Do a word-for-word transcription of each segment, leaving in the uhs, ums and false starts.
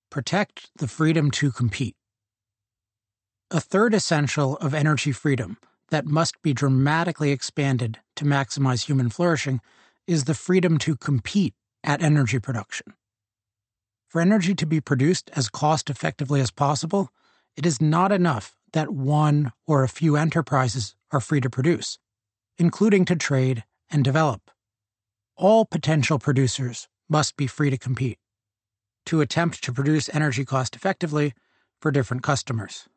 protect the freedom to compete. A third essential of energy freedom that must be dramatically expanded to maximize human flourishing is the freedom to compete at energy production. For energy to be produced as cost-effectively as possible, it is not enough that one or a few enterprises are free to produce, including to trade and develop. All potential producers must be free to compete, to attempt to produce energy cost-effectively for different customers.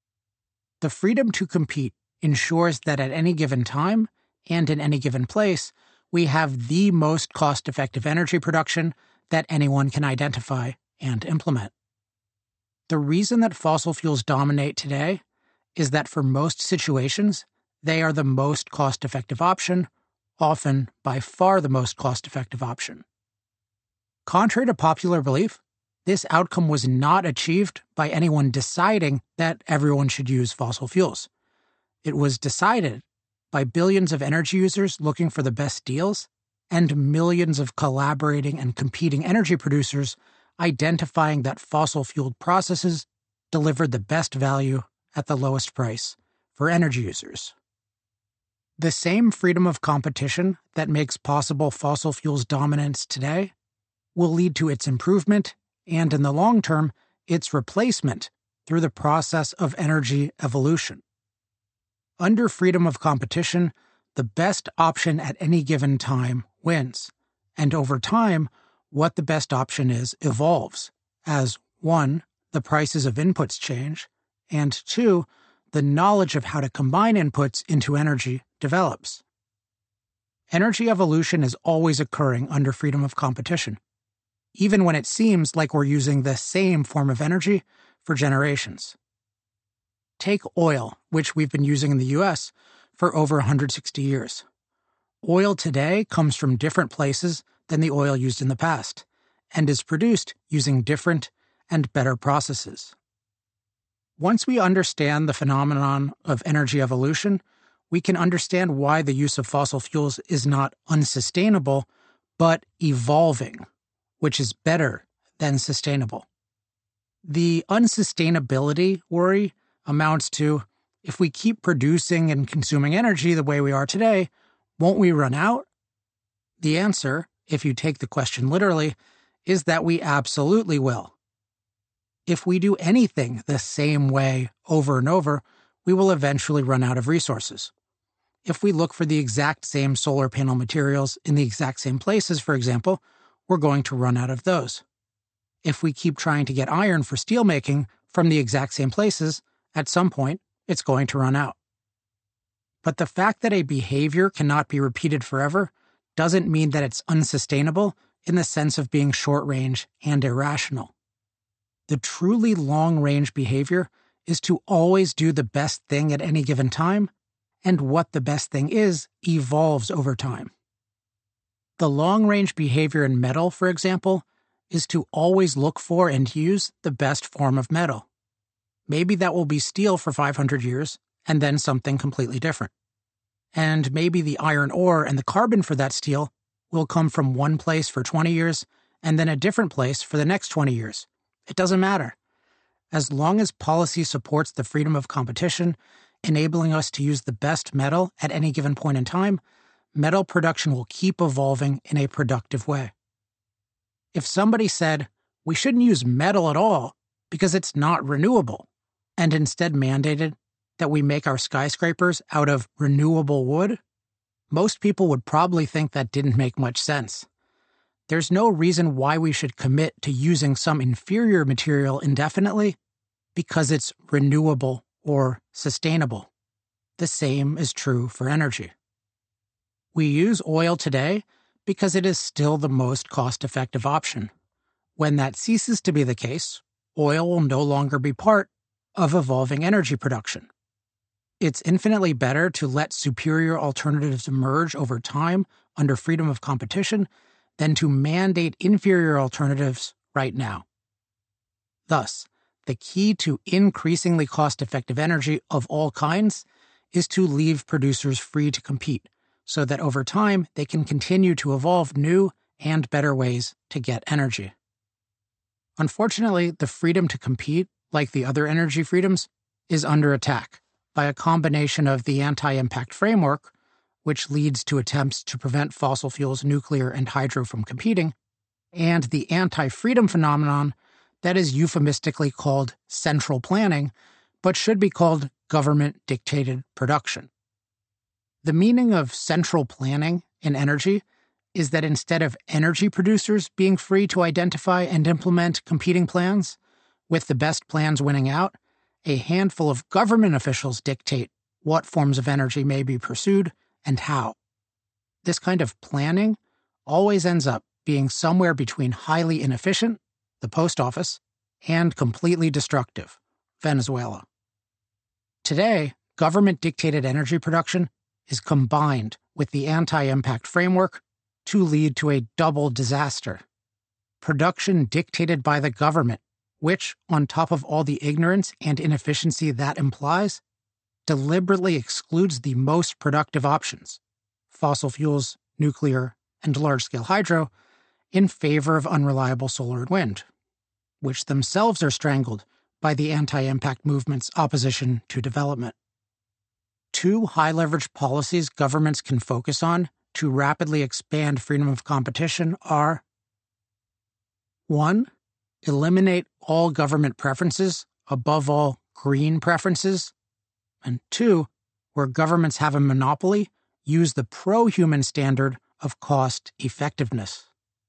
The freedom to compete ensures that at any given time and in any given place, we have the most cost-effective energy production that anyone can identify and implement. The reason that fossil fuels dominate today is that for most situations, they are the most cost-effective option, often by far the most cost-effective option. Contrary to popular belief, this outcome was not achieved by anyone deciding that everyone should use fossil fuels. It was decided by billions of energy users looking for the best deals and millions of collaborating and competing energy producers identifying that fossil-fueled processes delivered the best value at the lowest price for energy users. The same freedom of competition that makes possible fossil fuels dominance today will lead to its improvement and, in the long term, its replacement through the process of energy evolution. Under freedom of competition, the best option at any given time wins, and over time, what the best option is evolves as, one, the prices of inputs change, and two, the knowledge of how to combine inputs into energy develops. Energy evolution is always occurring under freedom of competition, even when it seems like we're using the same form of energy for generations. Take oil, which we've been using in the U S for over one hundred sixty years. Oil today comes from different places than the oil used in the past, and is produced using different and better processes. Once we understand the phenomenon of energy evolution, we can understand why the use of fossil fuels is not unsustainable, but evolving, which is better than sustainable. The unsustainability worry amounts to, if we keep producing and consuming energy the way we are today, won't we run out? The answer, if you take the question literally, is that we absolutely will. If we do anything the same way over and over, we will eventually run out of resources. If we look for the exact same solar panel materials in the exact same places, for example, we're going to run out of those. If we keep trying to get iron for steelmaking from the exact same places, at some point, it's going to run out. But the fact that a behavior cannot be repeated forever doesn't mean that it's unsustainable in the sense of being short-range and irrational. The truly long-range behavior is to always do the best thing at any given time, and what the best thing is evolves over time. The long-range behavior in metal, for example, is to always look for and use the best form of metal. Maybe that will be steel for five hundred years, and then something completely different. And maybe the iron ore and the carbon for that steel will come from one place for twenty years, and then a different place for the next twenty years. It doesn't matter. As long as policy supports the freedom of competition, enabling us to use the best metal at any given point in time, metal production will keep evolving in a productive way. If somebody said, we shouldn't use metal at all because it's not renewable, and instead mandated that we make our skyscrapers out of renewable wood, most people would probably think that didn't make much sense. There's no reason why we should commit to using some inferior material indefinitely because it's renewable or sustainable. The same is true for energy. We use oil today because it is still the most cost-effective option. When that ceases to be the case, oil will no longer be part of evolving energy production. It's infinitely better to let superior alternatives emerge over time under freedom of competition than to mandate inferior alternatives right now. Thus, the key to increasingly cost-effective energy of all kinds is to leave producers free to compete, so that over time they can continue to evolve new and better ways to get energy. Unfortunately, the freedom to compete, like the other energy freedoms, is under attack by a combination of the anti-impact framework, which leads to attempts to prevent fossil fuels, nuclear, and hydro from competing, and the anti-freedom phenomenon that is euphemistically called central planning, but should be called government-dictated production. The meaning of central planning in energy is that instead of energy producers being free to identify and implement competing plans, with the best plans winning out, a handful of government officials dictate what forms of energy may be pursued and how. This kind of planning always ends up being somewhere between highly inefficient, the post office, and completely destructive, Venezuela. Today, government-dictated energy production is combined with the anti-impact framework to lead to a double disaster. Production dictated by the government, which, on top of all the ignorance and inefficiency that implies, deliberately excludes the most productive options, fossil fuels, nuclear, and large-scale hydro, in favor of unreliable solar and wind, which themselves are strangled by the anti-impact movement's opposition to development. Two high-leverage policies governments can focus on to rapidly expand freedom of competition are: one, eliminate all government preferences, above all green preferences, and two, where governments have a monopoly, use the pro-human standard of cost effectiveness.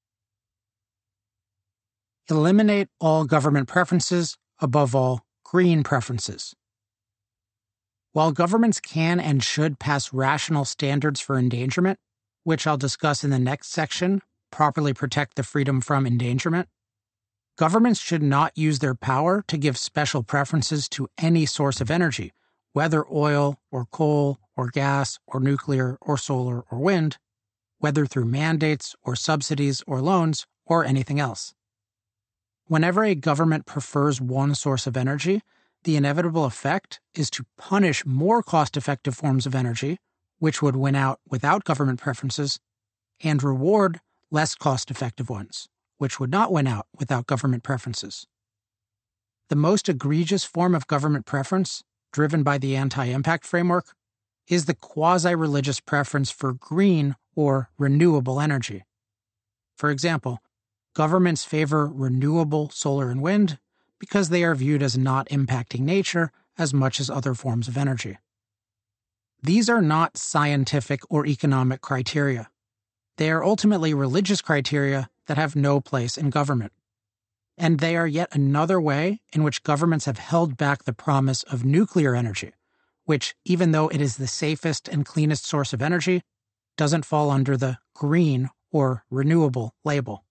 Eliminate all government preferences, above all green preferences. While governments can and should pass rational standards for endangerment, which I'll discuss in the next section, properly protect the freedom from endangerment, governments should not use their power to give special preferences to any source of energy, whether oil or coal or gas or nuclear or solar or wind, whether through mandates or subsidies or loans or anything else. Whenever a government prefers one source of energy, the inevitable effect is to punish more cost-effective forms of energy, which would win out without government preferences, and reward less cost-effective ones, which would not win out without government preferences. The most egregious form of government preference, driven by the anti-impact framework, is the quasi-religious preference for green or renewable energy. For example, governments favor renewable solar and wind because they are viewed as not impacting nature as much as other forms of energy. These are not scientific or economic criteria. They are ultimately religious criteria that have no place in government. And they are yet another way in which governments have held back the promise of nuclear energy, which, even though it is the safest and cleanest source of energy, doesn't fall under the green or renewable label.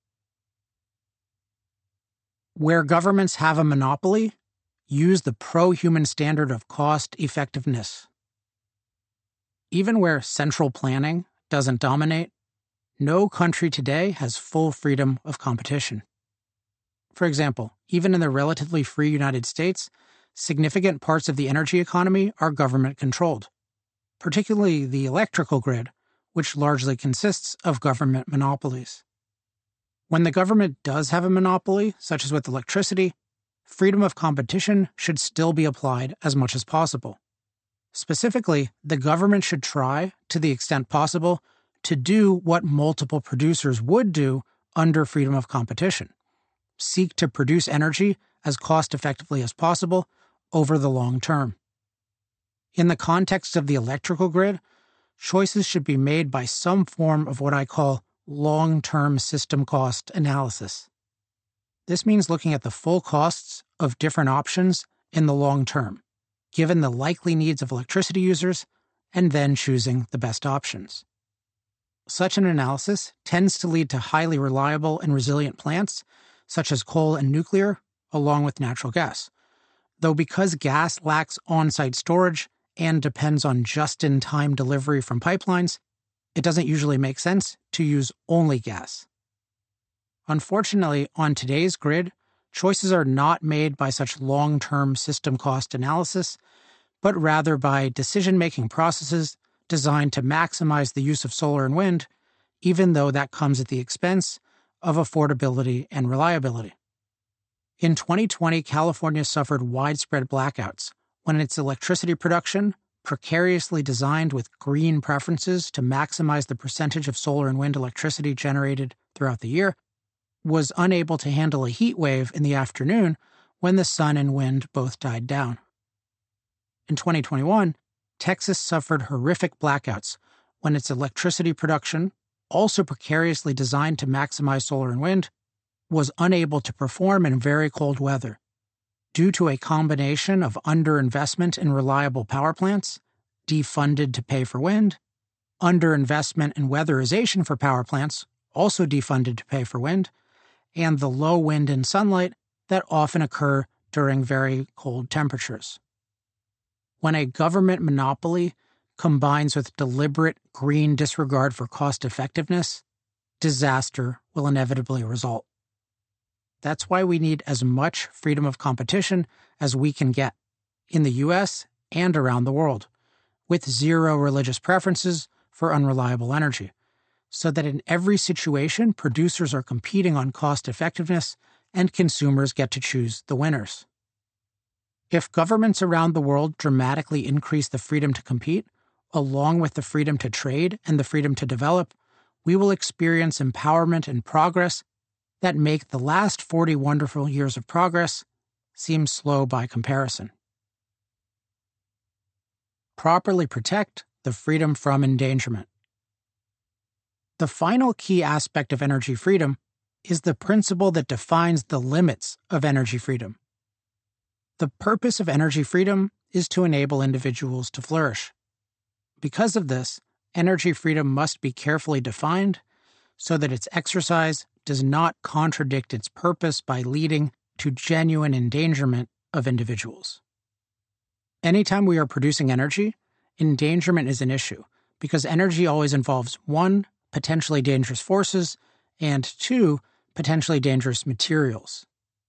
Where governments have a monopoly, use the pro-human standard of cost effectiveness. Even where central planning doesn't dominate, no country today has full freedom of competition. For example, even in the relatively free United States, significant parts of the energy economy are government-controlled, particularly the electrical grid, which largely consists of government monopolies. When the government does have a monopoly, such as with electricity, freedom of competition should still be applied as much as possible. Specifically, the government should try, to the extent possible, to do what multiple producers would do under freedom of competition: seek to produce energy as cost-effectively as possible over the long term. In the context of the electrical grid, choices should be made by some form of what I call long-term system cost analysis. This means looking at the full costs of different options in the long term, given the likely needs of electricity users, and then choosing the best options. Such an analysis tends to lead to highly reliable and resilient plants, such as coal and nuclear, along with natural gas. Though because gas lacks on-site storage and depends on just-in-time delivery from pipelines, it doesn't usually make sense to use only gas. Unfortunately, on today's grid, choices are not made by such long-term system cost analysis, but rather by decision-making processes designed to maximize the use of solar and wind, even though that comes at the expense of affordability and reliability. In twenty twenty, California suffered widespread blackouts when its electricity production, precariously designed with green preferences to maximize the percentage of solar and wind electricity generated throughout the year, was unable to handle a heat wave in the afternoon when the sun and wind both died down. In twenty twenty-one, Texas suffered horrific blackouts when its electricity production, also precariously designed to maximize solar and wind, was unable to perform in very cold weather due to a combination of underinvestment in reliable power plants, defunded to pay for wind, underinvestment in weatherization for power plants, also defunded to pay for wind, and the low wind and sunlight that often occur during very cold temperatures. When a government monopoly combines with deliberate green disregard for cost effectiveness, disaster will inevitably result. That's why we need as much freedom of competition as we can get, in the U S and around the world, with zero religious preferences for unreliable energy, so that in every situation producers are competing on cost effectiveness and consumers get to choose the winners. If governments around the world dramatically increase the freedom to compete, along with the freedom to trade and the freedom to develop, we will experience empowerment and progress that make the last forty wonderful years of progress seem slow by comparison. Properly protect the freedom from endangerment. The final key aspect of energy freedom is the principle that defines the limits of energy freedom. The purpose of energy freedom is to enable individuals to flourish. Because of this, energy freedom must be carefully defined so that its exercise does not contradict its purpose by leading to genuine endangerment of individuals. Anytime we are producing energy, endangerment is an issue because energy always involves one, potentially dangerous forces, and two, potentially dangerous materials.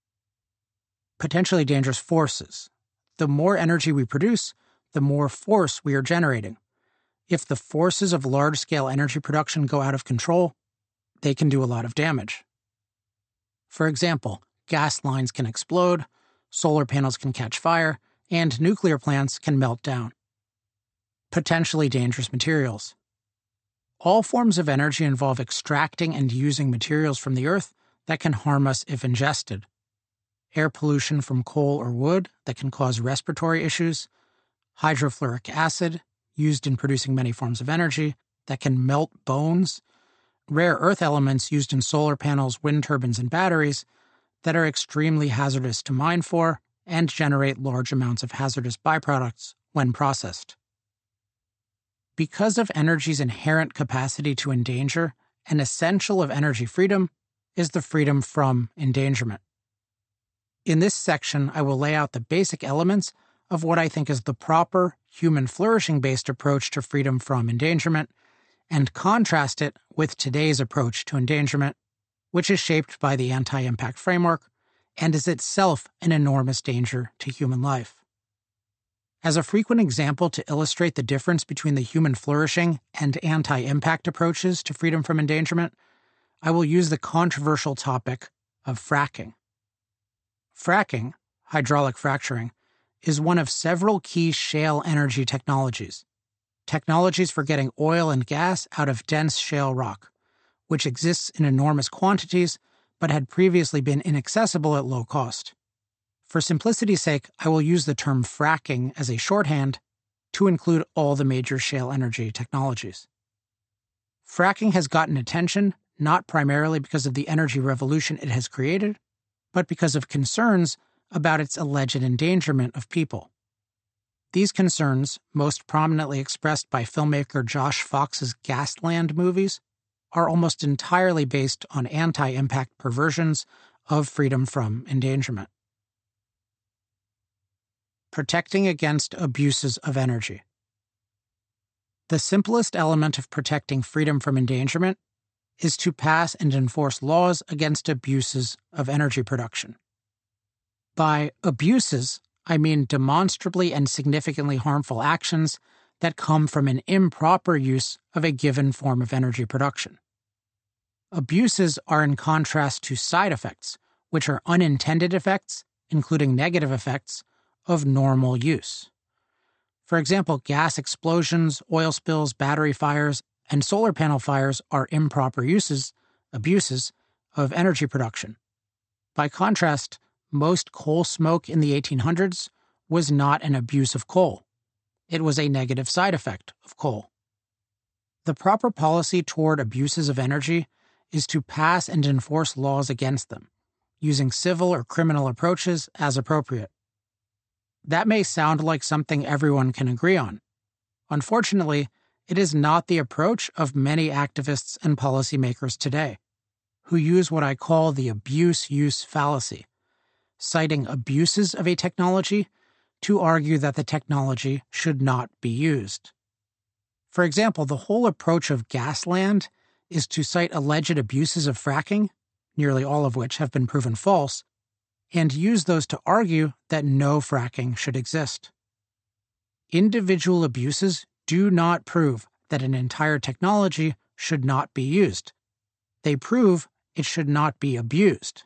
Potentially dangerous forces. The more energy we produce, the more force we are generating. If the forces of large-scale energy production go out of control, they can do a lot of damage. For example, gas lines can explode, solar panels can catch fire, and nuclear plants can melt down. Potentially dangerous materials. All forms of energy involve extracting and using materials from the earth that can harm us if ingested. Air pollution from coal or wood that can cause respiratory issues, hydrofluoric acid, used in producing many forms of energy, that can melt bones, rare earth elements used in solar panels, wind turbines, and batteries that are extremely hazardous to mine for and generate large amounts of hazardous byproducts when processed. Because of energy's inherent capacity to endanger, an essential of energy freedom is the freedom from endangerment. In this section, I will lay out the basic elements of what I think is the proper human flourishing-based approach to freedom from endangerment, and contrast it with today's approach to endangerment, which is shaped by the anti-impact framework and is itself an enormous danger to human life. As a frequent example to illustrate the difference between the human flourishing and anti-impact approaches to freedom from endangerment, I will use the controversial topic of fracking. Fracking, hydraulic fracturing, is one of several key shale energy technologies. Technologies for getting oil and gas out of dense shale rock, which exists in enormous quantities but had previously been inaccessible at low cost. For simplicity's sake, I will use the term fracking as a shorthand to include all the major shale energy technologies. Fracking has gotten attention not primarily because of the energy revolution it has created, but because of concerns about its alleged endangerment of people. These concerns, most prominently expressed by filmmaker Josh Fox's Gasland movies, are almost entirely based on anti-impact perversions of freedom from endangerment. Protecting against abuses of energy. The simplest element of protecting freedom from endangerment is to pass and enforce laws against abuses of energy production. By abuses, I mean demonstrably and significantly harmful actions that come from an improper use of a given form of energy production. Abuses are in contrast to side effects, which are unintended effects, including negative effects, of normal use. For example, gas explosions, oil spills, battery fires, and solar panel fires are improper uses, abuses, of energy production. By contrast, most coal smoke in the eighteen hundreds was not an abuse of coal. It was a negative side effect of coal. The proper policy toward abuses of energy is to pass and enforce laws against them, using civil or criminal approaches as appropriate. That may sound like something everyone can agree on. Unfortunately, it is not the approach of many activists and policymakers today, who use what I call the abuse-use fallacy, citing abuses of a technology to argue that the technology should not be used. For example, the whole approach of Gasland is to cite alleged abuses of fracking, nearly all of which have been proven false, and use those to argue that no fracking should exist. Individual abuses do not prove that an entire technology should not be used. They prove it should not be abused.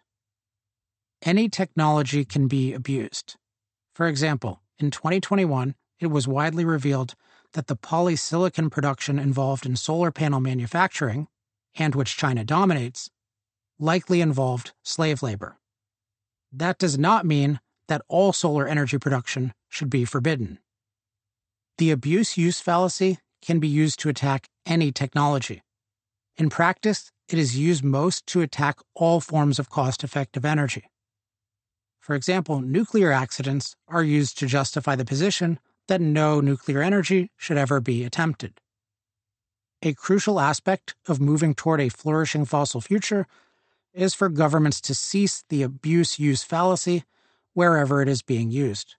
Any technology can be abused. For example, in twenty twenty-one, it was widely revealed that the polysilicon production involved in solar panel manufacturing, and which China dominates, likely involved slave labor. That does not mean that all solar energy production should be forbidden. The abuse-use fallacy can be used to attack any technology. In practice, it is used most to attack all forms of cost-effective energy. For example, nuclear accidents are used to justify the position that no nuclear energy should ever be attempted. A crucial aspect of moving toward a flourishing fossil future is for governments to cease the abuse-use fallacy wherever it is being used.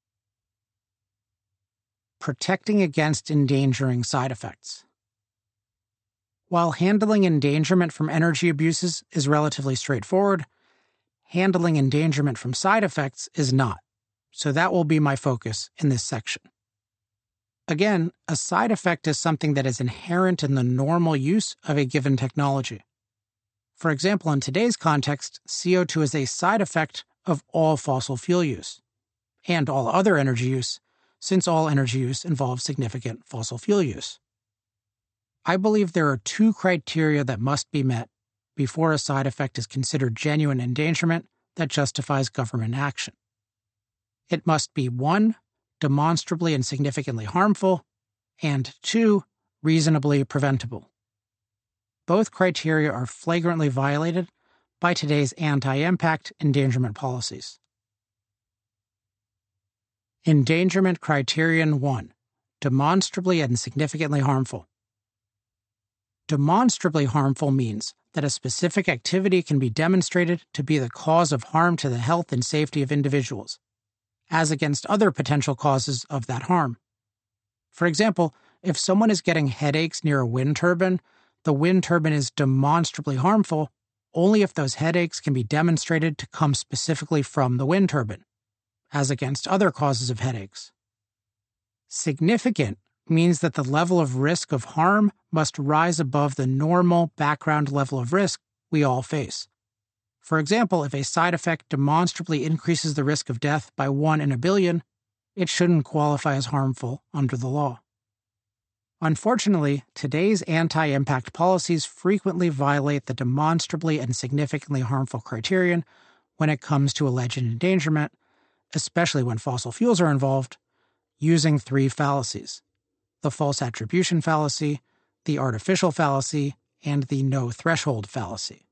Protecting against endangering side effects. While handling endangerment from energy abuses is relatively straightforward, handling endangerment from side effects is not, so that will be my focus in this section. Again, a side effect is something that is inherent in the normal use of a given technology. For example, in today's context, C O two is a side effect of all fossil fuel use, and all other energy use, since all energy use involves significant fossil fuel use. I believe there are two criteria that must be met before a side effect is considered genuine endangerment that justifies government action. It must be one, demonstrably and significantly harmful, and two, reasonably preventable. Both criteria are flagrantly violated by today's anti-impact endangerment policies. Endangerment Criterion one. Demonstrably and significantly harmful. Demonstrably harmful means that a specific activity can be demonstrated to be the cause of harm to the health and safety of individuals, as against other potential causes of that harm. For example, if someone is getting headaches near a wind turbine, the wind turbine is demonstrably harmful only if those headaches can be demonstrated to come specifically from the wind turbine, as against other causes of headaches. Significant means that the level of risk of harm must rise above the normal background level of risk we all face. For example, if a side effect demonstrably increases the risk of death by one in a billion, it shouldn't qualify as harmful under the law. Unfortunately, today's anti-impact policies frequently violate the demonstrably and significantly harmful criterion when it comes to alleged endangerment, especially when fossil fuels are involved, using three fallacies: the false attribution fallacy, the artificial fallacy, and the no threshold fallacy.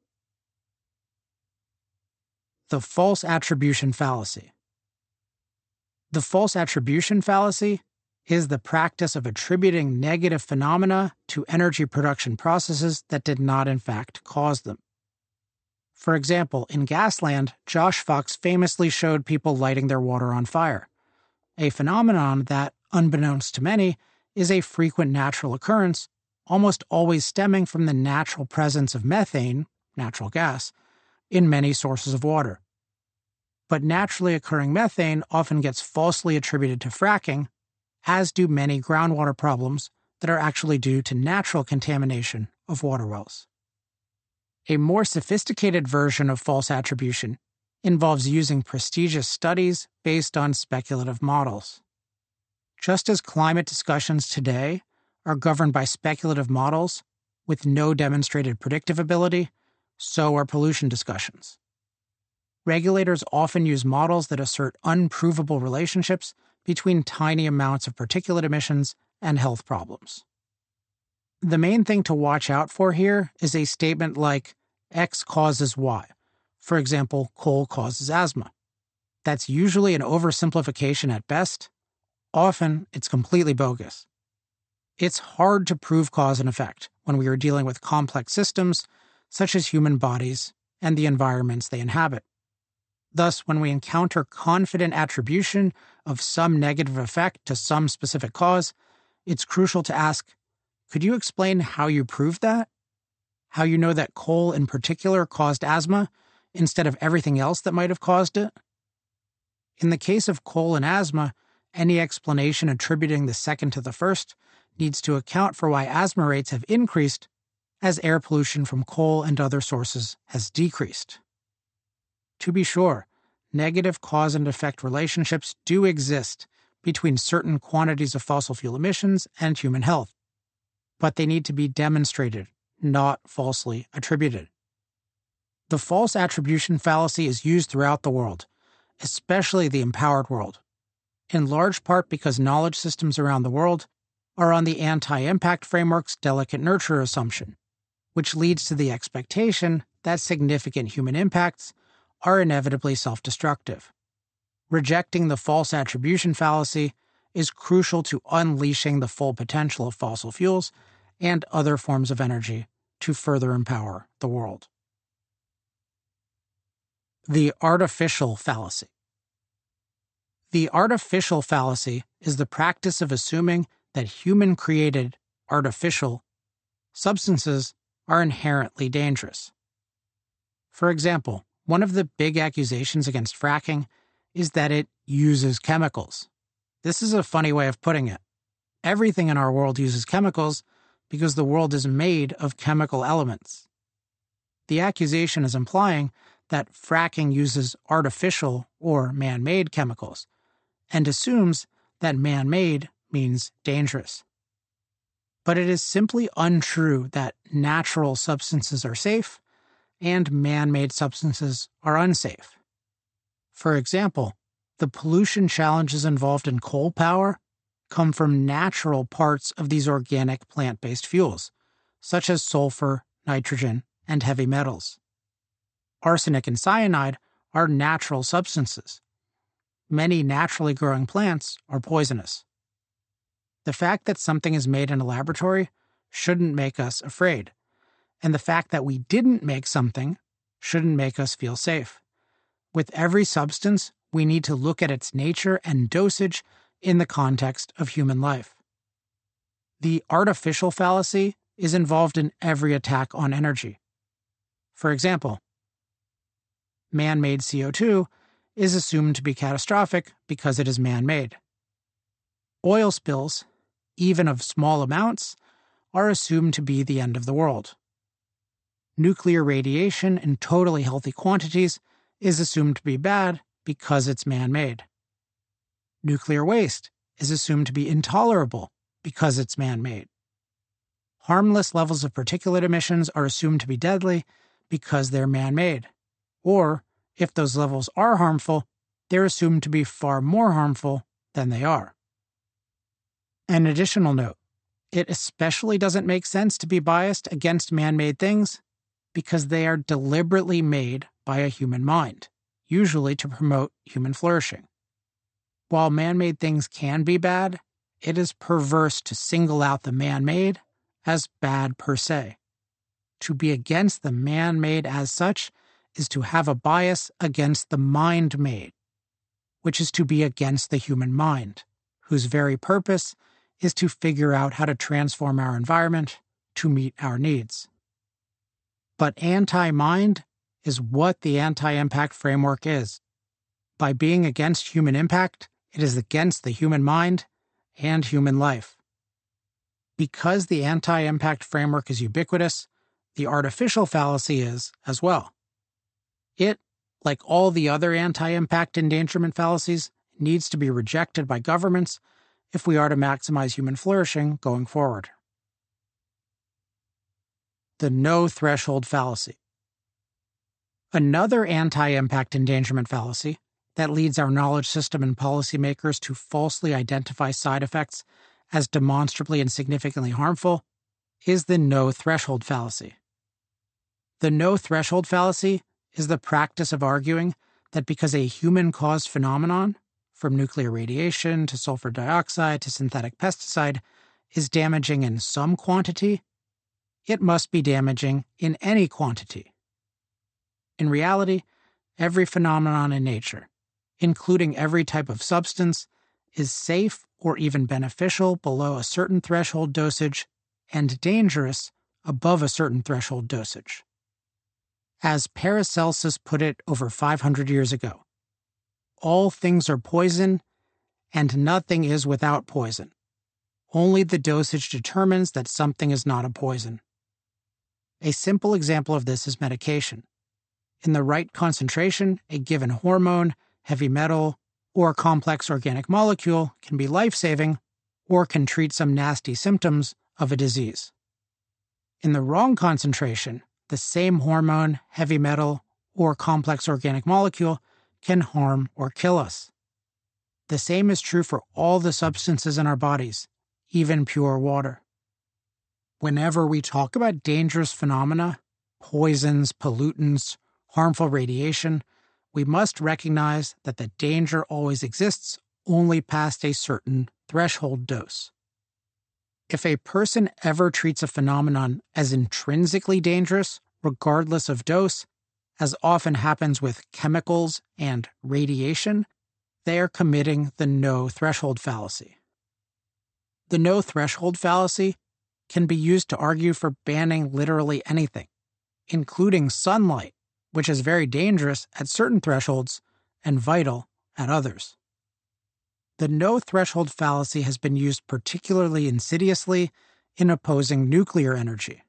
The false attribution fallacy. The false attribution fallacy is the practice of attributing negative phenomena to energy production processes that did not in fact cause them. For example, in Gasland, Josh Fox famously showed people lighting their water on fire, a phenomenon that, unbeknownst to many, is a frequent natural occurrence, almost always stemming from the natural presence of methane, natural gas, in many sources of water. But naturally occurring methane often gets falsely attributed to fracking, as do many groundwater problems that are actually due to natural contamination of water wells. A more sophisticated version of false attribution involves using prestigious studies based on speculative models. Just as climate discussions today are governed by speculative models with no demonstrated predictive ability, so are pollution discussions. Regulators often use models that assert unprovable relationships between tiny amounts of particulate emissions and health problems. The main thing to watch out for here is a statement like X causes Y. For example, coal causes asthma. That's usually an oversimplification at best. Often, it's completely bogus. It's hard to prove cause and effect when we are dealing with complex systems, such as human bodies and the environments they inhabit. Thus, when we encounter confident attribution of some negative effect to some specific cause, it's crucial to ask, could you explain how you proved that? How you know that coal in particular caused asthma instead of everything else that might have caused it? In the case of coal and asthma, any explanation attributing the second to the first needs to account for why asthma rates have increased as air pollution from coal and other sources has decreased. To be sure, negative cause and effect relationships do exist between certain quantities of fossil fuel emissions and human health, but they need to be demonstrated, not falsely attributed. The false attribution fallacy is used throughout the world, especially the empowered world, in large part because knowledge systems around the world are on the anti-impact framework's delicate nurture assumption, which leads to the expectation that significant human impacts are inevitably self-destructive. Rejecting the false attribution fallacy is crucial to unleashing the full potential of fossil fuels and other forms of energy to further empower the world. The artificial fallacy. The artificial fallacy is the practice of assuming that human-created, artificial substances are inherently dangerous. For example, one of the big accusations against fracking is that it uses chemicals. This is a funny way of putting it. Everything in our world uses chemicals because the world is made of chemical elements. The accusation is implying that fracking uses artificial or man-made chemicals, and assumes that man-made means dangerous. But it is simply untrue that natural substances are safe and man-made substances are unsafe. For example, the pollution challenges involved in coal power come from natural parts of these organic plant-based fuels, such as sulfur, nitrogen, and heavy metals. Arsenic and cyanide are natural substances. Many naturally growing plants are poisonous. The fact that something is made in a laboratory shouldn't make us afraid, and the fact that we didn't make something shouldn't make us feel safe. With every substance, we need to look at its nature and dosage in the context of human life. The artificial fallacy is involved in every attack on energy. For example, man-made C O two is assumed to be catastrophic because it is man-made. Oil spills, even of small amounts, are assumed to be the end of the world. Nuclear radiation in totally healthy quantities is assumed to be bad because it's man-made. Nuclear waste is assumed to be intolerable because it's man-made. Harmless levels of particulate emissions are assumed to be deadly because they're man-made. Or, if those levels are harmful, they're assumed to be far more harmful than they are. An additional note, it especially doesn't make sense to be biased against man-made things because they are deliberately made by a human mind, usually to promote human flourishing. While man-made things can be bad, it is perverse to single out the man-made as bad per se. To be against the man-made as such is to have a bias against the mind-made, which is to be against the human mind, whose very purpose is to figure out how to transform our environment to meet our needs. But anti-mind is what the anti-impact framework is. By being against human impact, it is against the human mind and human life. Because the anti-impact framework is ubiquitous, the artificial fallacy is as well. It, like all the other anti-impact endangerment fallacies, needs to be rejected by governments if we are to maximize human flourishing going forward. The no-threshold fallacy. Another anti-impact endangerment fallacy that leads our knowledge system and policymakers to falsely identify side effects as demonstrably and significantly harmful is the no-threshold fallacy. The no-threshold fallacy is the practice of arguing that because a human-caused phenomenon, from nuclear radiation to sulfur dioxide to synthetic pesticide, is damaging in some quantity, it must be damaging in any quantity. In reality, every phenomenon in nature, including every type of substance, is safe or even beneficial below a certain threshold dosage and dangerous above a certain threshold dosage. As Paracelsus put it over five hundred years ago, all things are poison, and nothing is without poison. Only the dosage determines that something is not a poison. A simple example of this is medication. In the right concentration, a given hormone, heavy metal, or complex organic molecule can be life-saving or can treat some nasty symptoms of a disease. In the wrong concentration, the same hormone, heavy metal, or complex organic molecule can harm or kill us. The same is true for all the substances in our bodies, even pure water. Whenever we talk about dangerous phenomena, poisons, pollutants, harmful radiation, we must recognize that the danger always exists only past a certain threshold dose. If a person ever treats a phenomenon as intrinsically dangerous, regardless of dose, as often happens with chemicals and radiation, they are committing the no-threshold fallacy. The no-threshold fallacy can be used to argue for banning literally anything, including sunlight, which is very dangerous at certain thresholds and vital at others. The no-threshold fallacy has been used particularly insidiously in opposing nuclear energy.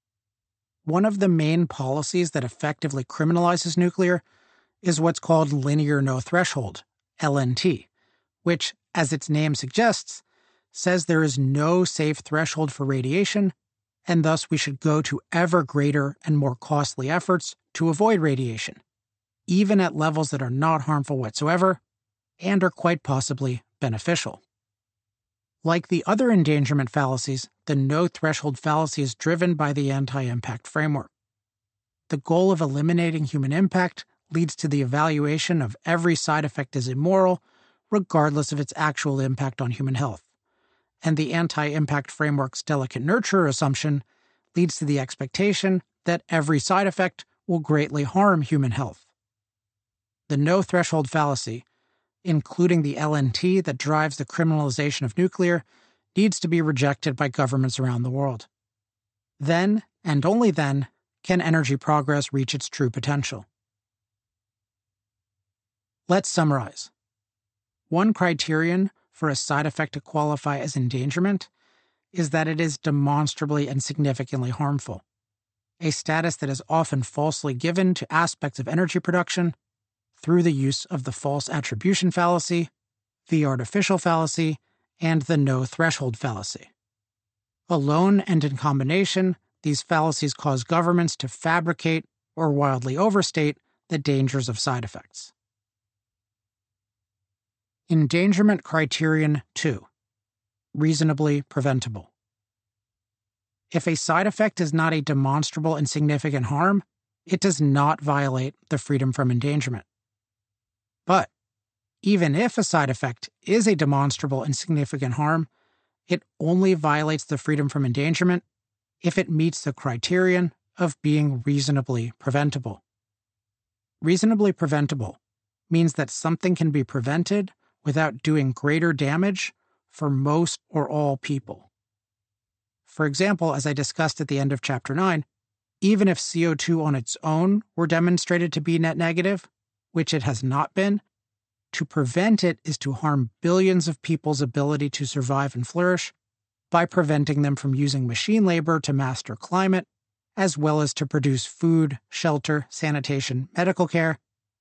One of the main policies that effectively criminalizes nuclear is what's called linear no-threshold, L N T, which, as its name suggests, says there is no safe threshold for radiation, and thus we should go to ever greater and more costly efforts to avoid radiation, even at levels that are not harmful whatsoever and are quite possibly beneficial. Like the other endangerment fallacies, the no-threshold fallacy is driven by the anti-impact framework. The goal of eliminating human impact leads to the evaluation of every side effect as immoral, regardless of its actual impact on human health. And the anti-impact framework's delicate nurture assumption leads to the expectation that every side effect will greatly harm human health. The no-threshold fallacy, including the L N T that drives the criminalization of nuclear, needs to be rejected by governments around the world. Then, and only then, can energy progress reach its true potential. Let's summarize. One criterion for a side effect to qualify as endangerment is that it is demonstrably and significantly harmful, a status that is often falsely given to aspects of energy production through the use of the false attribution fallacy, the artificial fallacy, and the no-threshold fallacy. Alone and in combination, these fallacies cause governments to fabricate or wildly overstate the dangers of side effects. Endangerment Criterion two. Reasonably preventable. If a side effect is not a demonstrable and significant harm, it does not violate the freedom from endangerment. But even if a side effect is a demonstrable and significant harm, it only violates the freedom from endangerment if it meets the criterion of being reasonably preventable. Reasonably preventable means that something can be prevented without doing greater damage for most or all people. For example, as I discussed at the end of Chapter nine, even if C O two on its own were demonstrated to be net negative, which it has not been, to prevent it is to harm billions of people's ability to survive and flourish by preventing them from using machine labor to master climate, as well as to produce food, shelter, sanitation, medical care,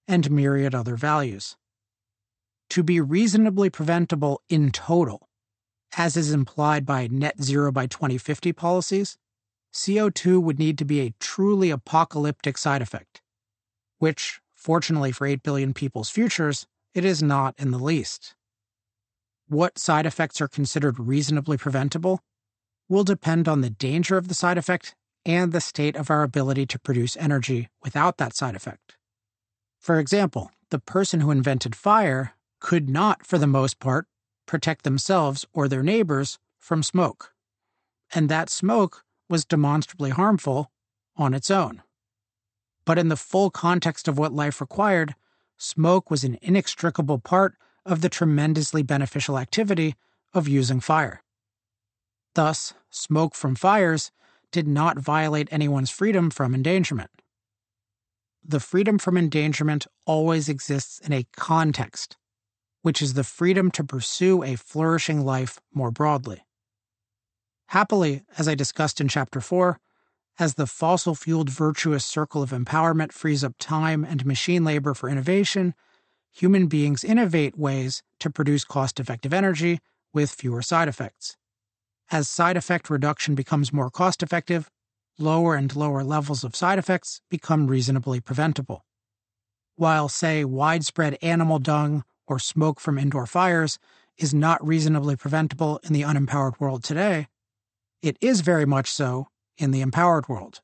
and myriad other values. To be reasonably preventable in total, as is implied by net zero by twenty fifty policies, C O two would need to be a truly apocalyptic side effect, which, fortunately for eight billion people's futures, it is not in the least. What side effects are considered reasonably preventable will depend on the danger of the side effect and the state of our ability to produce energy without that side effect. For example, the person who invented fire could not, for the most part, protect themselves or their neighbors from smoke, and that smoke was demonstrably harmful on its own. But in the full context of what life required, smoke was an inextricable part of the tremendously beneficial activity of using fire. Thus, smoke from fires did not violate anyone's freedom from endangerment. The freedom from endangerment always exists in a context, which is the freedom to pursue a flourishing life more broadly. Happily, as I discussed in Chapter four, as the fossil-fueled virtuous circle of empowerment frees up time and machine labor for innovation, human beings innovate ways to produce cost-effective energy with fewer side effects. As side effect reduction becomes more cost-effective, lower and lower levels of side effects become reasonably preventable. While, say, widespread animal dung or smoke from indoor fires is not reasonably preventable in the unempowered world today, it is very much so in the empowered world.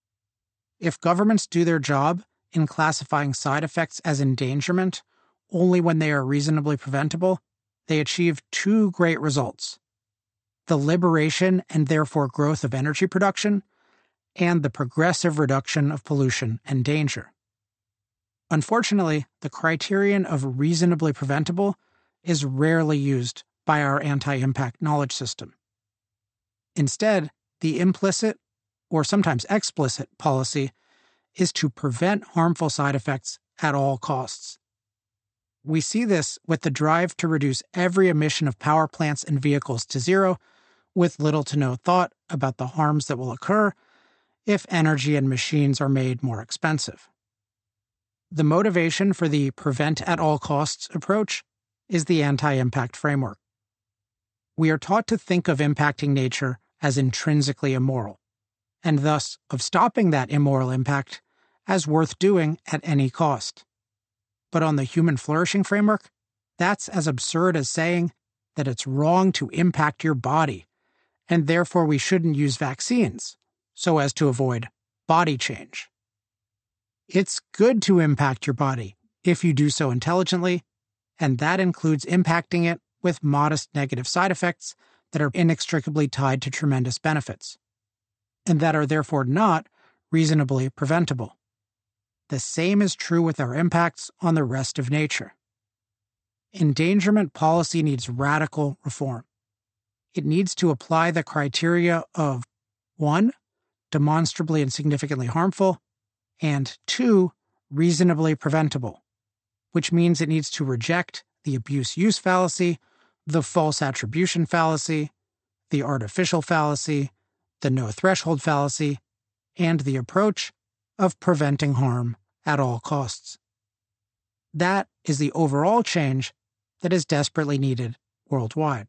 If governments do their job in classifying side effects as endangerment only when they are reasonably preventable, they achieve two great results: the liberation and therefore growth of energy production, and the progressive reduction of pollution and danger. Unfortunately, the criterion of reasonably preventable is rarely used by our anti-impact knowledge system. Instead, the implicit, or sometimes explicit, policy is to prevent harmful side effects at all costs. We see this with the drive to reduce every emission of power plants and vehicles to zero, with little to no thought about the harms that will occur if energy and machines are made more expensive. The motivation for the prevent at all costs approach is the anti-impact framework. We are taught to think of impacting nature as intrinsically immoral, and thus of stopping that immoral impact as worth doing at any cost. But on the human flourishing framework, that's as absurd as saying that it's wrong to impact your body, and therefore we shouldn't use vaccines so as to avoid body change. It's good to impact your body if you do so intelligently, and that includes impacting it with modest negative side effects that are inextricably tied to tremendous benefits, and that are therefore not reasonably preventable. The same is true with our impacts on the rest of nature. Endangerment policy needs radical reform. It needs to apply the criteria of one, demonstrably and significantly harmful, and two, reasonably preventable, which means it needs to reject the abuse-use fallacy, the false attribution fallacy, the artificial fallacy, the no-threshold fallacy, and the approach of preventing harm at all costs. That is the overall change that is desperately needed worldwide.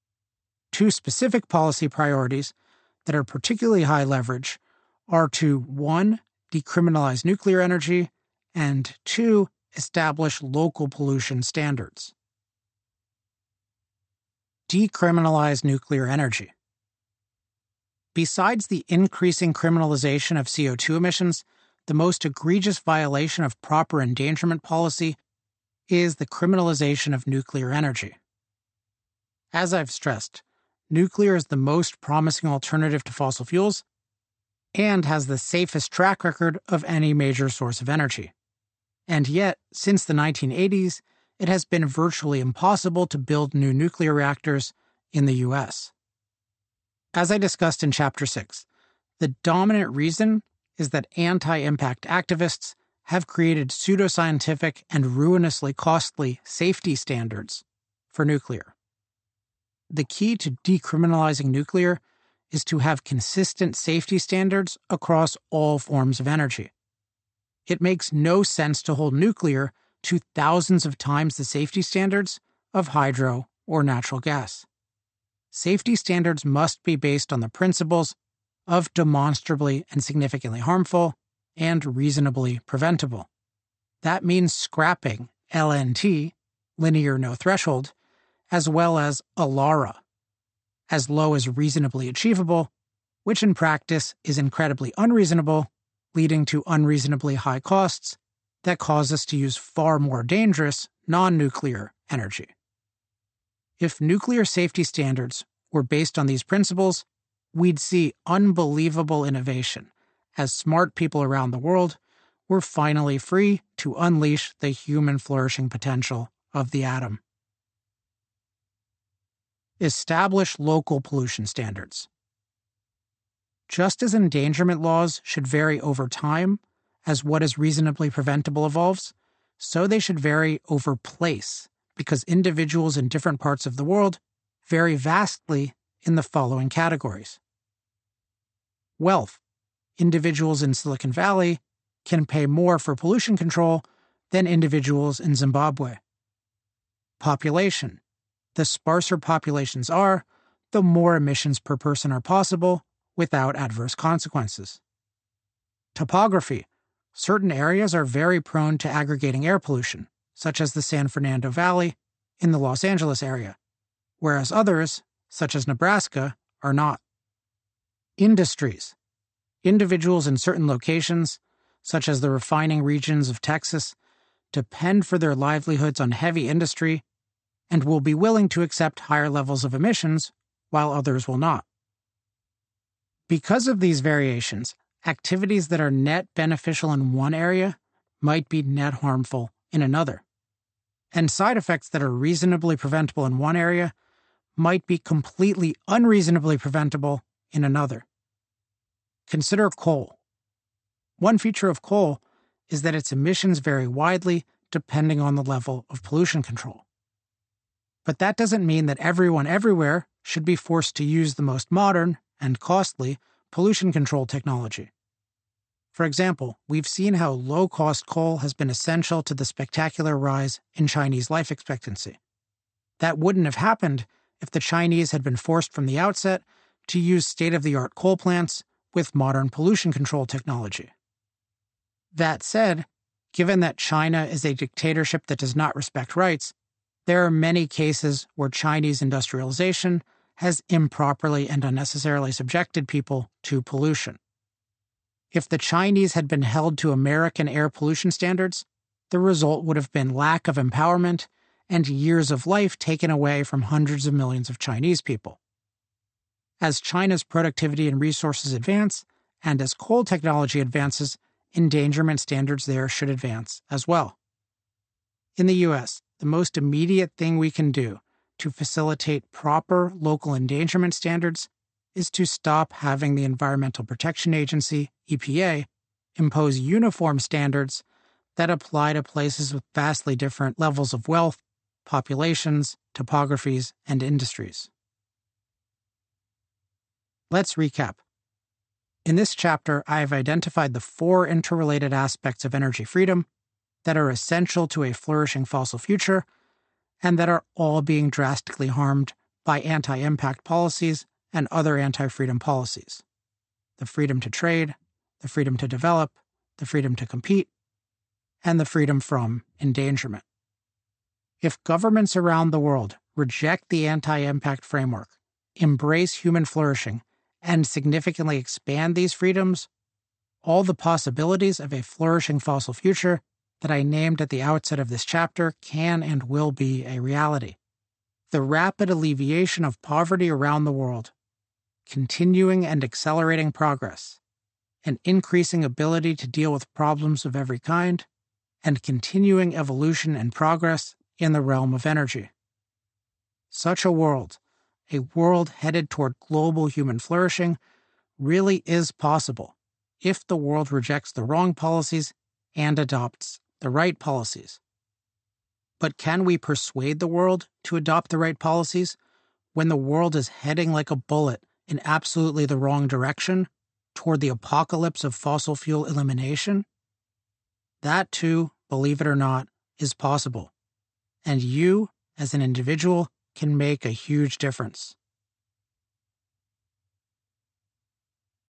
Two specific policy priorities that are particularly high leverage are to, one, decriminalize nuclear energy, and two, establish local pollution standards. Decriminalize nuclear energy. Besides the increasing criminalization of C O two emissions, the most egregious violation of proper endangerment policy is the criminalization of nuclear energy. As I've stressed, nuclear is the most promising alternative to fossil fuels and has the safest track record of any major source of energy. And yet, since the nineteen eighties, it has been virtually impossible to build new nuclear reactors in the U S. As I discussed in Chapter six, the dominant reason is that anti-impact activists have created pseudoscientific and ruinously costly safety standards for nuclear. The key to decriminalizing nuclear is to have consistent safety standards across all forms of energy. it makes no sense to hold nuclear to thousands of times the safety standards of hydro or natural gas. Safety standards must be based on the principles of demonstrably and significantly harmful and reasonably preventable. That means scrapping L N T, linear no threshold, as well as A L A R A, as low as reasonably achievable, which in practice is incredibly unreasonable, leading to unreasonably high costs that cause us to use far more dangerous non-nuclear energy. If nuclear safety standards were based on these principles, we'd see unbelievable innovation as smart people around the world were finally free to unleash the human flourishing potential of the atom. Establish local pollution standards. Just as endangerment laws should vary over time as what is reasonably preventable evolves, so they should vary over place, because individuals in different parts of the world vary vastly in the following categories. Wealth. Individuals in Silicon Valley can pay more for pollution control than individuals in Zimbabwe. Population. The sparser populations are, the more emissions per person are possible without adverse consequences. Topography. Certain areas are very prone to aggregating air pollution, such as the San Fernando Valley in the Los Angeles area, whereas others, such as Nebraska, are not. Industries. Individuals in certain locations, such as the refining regions of Texas, depend for their livelihoods on heavy industry and will be willing to accept higher levels of emissions, while others will not. Because of these variations, activities that are net beneficial in one area might be net harmful in another, and side effects that are reasonably preventable in one area might be completely unreasonably preventable in another. Consider coal. One feature of coal is that its emissions vary widely depending on the level of pollution control. But that doesn't mean that everyone everywhere should be forced to use the most modern and costly pollution control technology. For example, we've seen how low-cost coal has been essential to the spectacular rise in Chinese life expectancy. That wouldn't have happened if the Chinese had been forced from the outset to use state-of-the-art coal plants with modern pollution control technology. That said, given that China is a dictatorship that does not respect rights, there are many cases where Chinese industrialization has improperly and unnecessarily subjected people to pollution. If the Chinese had been held to American air pollution standards, the result would have been lack of empowerment and years of life taken away from hundreds of millions of Chinese people. As China's productivity and resources advance, and as coal technology advances, endangerment standards there should advance as well. In the U S, the most immediate thing we can do to facilitate proper local endangerment standards is to stop having the Environmental Protection Agency, E P A, impose uniform standards that apply to places with vastly different levels of wealth, populations, topographies, and industries. Let's recap. In this chapter, I have identified the four interrelated aspects of energy freedom that are essential to a flourishing fossil future and that are all being drastically harmed by anti-impact policies and other anti-freedom policies. The freedom to trade, the freedom to develop, the freedom to compete, and the freedom from endangerment. If governments around the world reject the anti-impact framework, embrace human flourishing, and significantly expand these freedoms, all the possibilities of a flourishing fossil future that I named at the outset of this chapter can and will be a reality. The rapid alleviation of poverty around the world, continuing and accelerating progress, an increasing ability to deal with problems of every kind, and continuing evolution and progress in the realm of energy. Such a world, a world headed toward global human flourishing, really is possible if the world rejects the wrong policies and adopts the right policies. But can we persuade the world to adopt the right policies when the world is heading like a bullet in absolutely the wrong direction toward the apocalypse of fossil fuel elimination? That too, believe it or not, is possible. And you, as an individual, can make a huge difference.